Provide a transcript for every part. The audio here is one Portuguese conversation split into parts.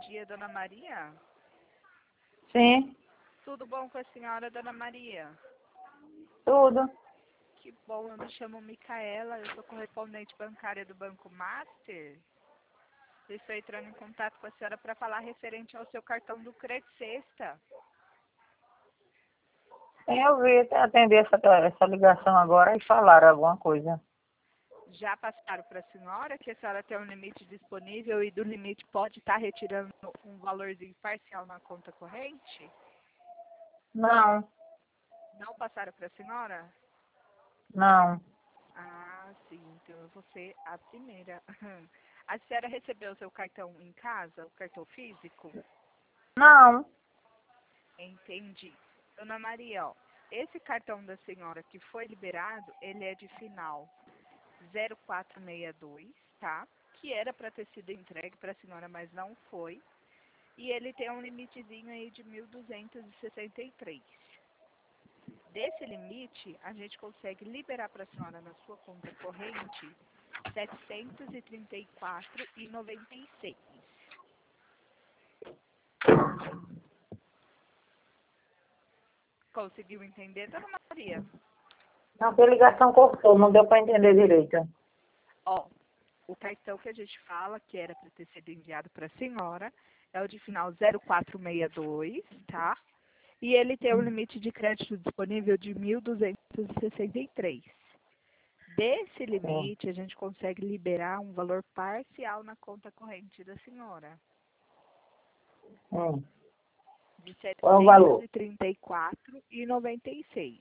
dia, Dona Maria. Sim, Tudo bom com a senhora, Dona Maria? tudo. Que bom, eu me chamo Micaela, eu sou correspondente bancária do Banco Master. Eu estou entrando em contato com a senhora para falar referente ao seu cartão do Crédito Sexta. Sim, eu vi atender essa ligação agora e falaram alguma coisa. Já passaram para a senhora que a senhora tem um limite disponível e do limite pode estar retirando um valorzinho parcial na conta corrente? Não, Não passaram para a senhora? não, Ah, sim, então eu vou ser a primeira. A senhora recebeu o seu cartão em casa, o cartão físico? não. Entendi. Dona Maria, ó, esse cartão da senhora que foi liberado, ele é de final 0462, tá? Que era para ter sido entregue para a senhora, mas não foi. E ele tem um limitezinho aí de 1.263. Desse limite, a gente consegue liberar para a senhora na sua conta corrente 734,96. Conseguiu entender, Dona Maria? Não, que a ligação cortou, não deu para entender direito. Ó, o cartão que a gente fala que era para ter sido enviado para a senhora é o de final 0462, tá? E ele tem um limite de crédito disponível de 1.263. Desse Sim. limite, a gente consegue liberar um valor parcial na conta corrente da senhora, Hum. de Qual é o valor? 734,96.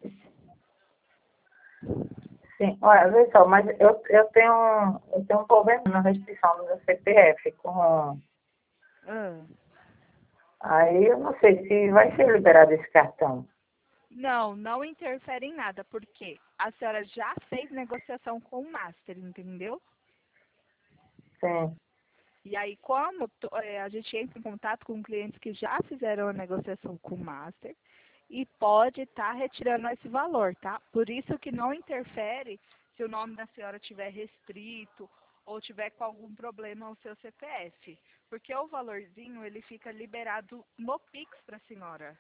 Sim, olha, vê só, mas eu tenho um problema na restrição do meu CPF. Ah, Aí eu não sei se vai ser liberado esse cartão. não, não interfere em nada, porque a senhora já fez negociação com o Master, entendeu? Sim. E aí, como a gente entra em contato com clientes que já fizeram a negociação com o Master e pode estar retirando esse valor, tá? Por isso que não interfere se o nome da senhora estiver restrito ou tiver com algum problema o seu CPF. Porque o valorzinho, ele fica liberado no Pix para a senhora,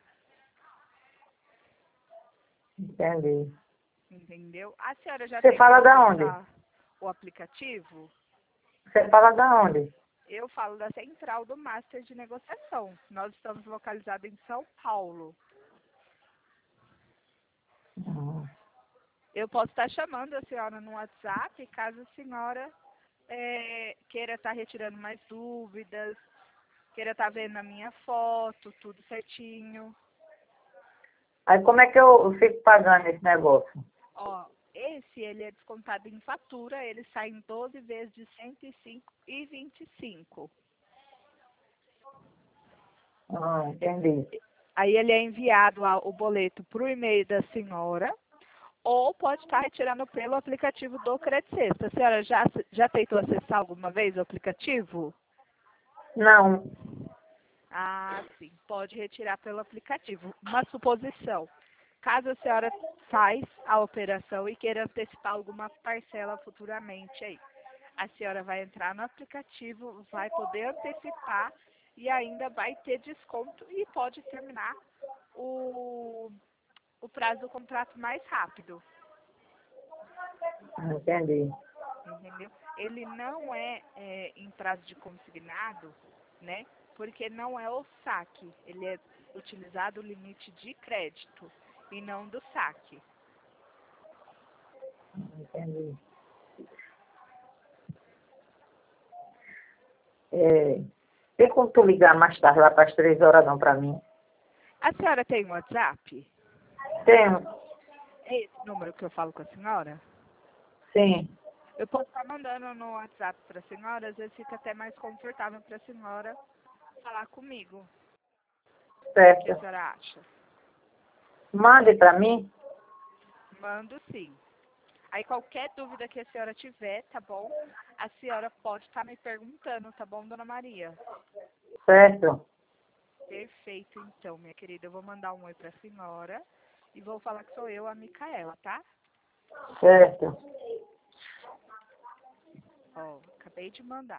Entendi. entendeu? A senhora já Você tentou fala da onde? acessar o aplicativo? Você fala da onde? Eu falo da central do Master de negociação. Nós estamos localizados em São Paulo. Hum. Eu posso estar chamando a senhora no WhatsApp, caso a senhora queira estar retirando mais dúvidas, queira estar vendo a minha foto, tudo certinho. Aí como é que eu fico pagando esse negócio? Ó, esse ele é descontado em fatura, ele sai em 12 vezes de 105,25. Entendi. Aí ele é enviado o boleto para o e-mail da senhora, ou pode estar retirando pelo aplicativo do Crédito Sexta. A senhora já tentou acessar alguma vez o aplicativo? Não. Ah, sim, pode retirar pelo aplicativo. Uma suposição. Caso a senhora faz a operação e queira antecipar alguma parcela futuramente aí, a senhora vai entrar no aplicativo, vai poder antecipar e ainda vai ter desconto e pode terminar o, o prazo do contrato mais rápido. Entendi. Entendeu? Ele não é em prazo de consignado, né? Porque não é o saque. Ele é utilizado o limite de crédito e não do saque. Entendi. Tem como tu ligar mais tarde, lá para as 3 horas, não, para mim? A senhora tem um WhatsApp? Tenho. É esse número que eu falo com a senhora? Sim. Eu posso estar mandando no WhatsApp para a senhora, às vezes fica até mais confortável para a senhora falar comigo. O que a Certo. senhora acha? Mande para mim. Mando sim. Aí qualquer dúvida que a senhora tiver, tá bom? A senhora pode estar me perguntando, tá bom, Dona Maria? Certo. Perfeito, então, minha querida. Eu vou mandar um oi pra senhora e vou falar que sou eu, a Micaela, tá? Certo. Ó, acabei de mandar.